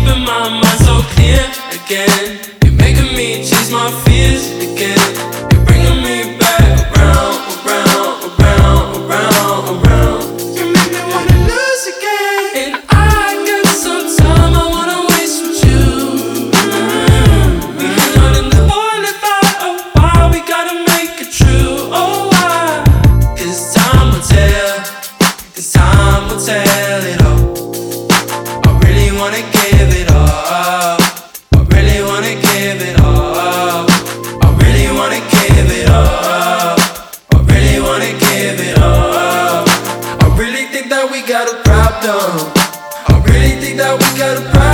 keeping my mind so clear again. You're making me chase my fears again. You're bringing me back around, around, around, around, around. You make me wanna lose again. And I got some time I wanna waste with you. We've been out in the morning thought of why we gotta make it true. Oh, why? 'Cause time will tell. 'Cause time will tell it all. I really wanna give it all. I really wanna give it all. I really wanna give it all. I really wanna give it all. I really think that we got a problem. I really think that we got a problem.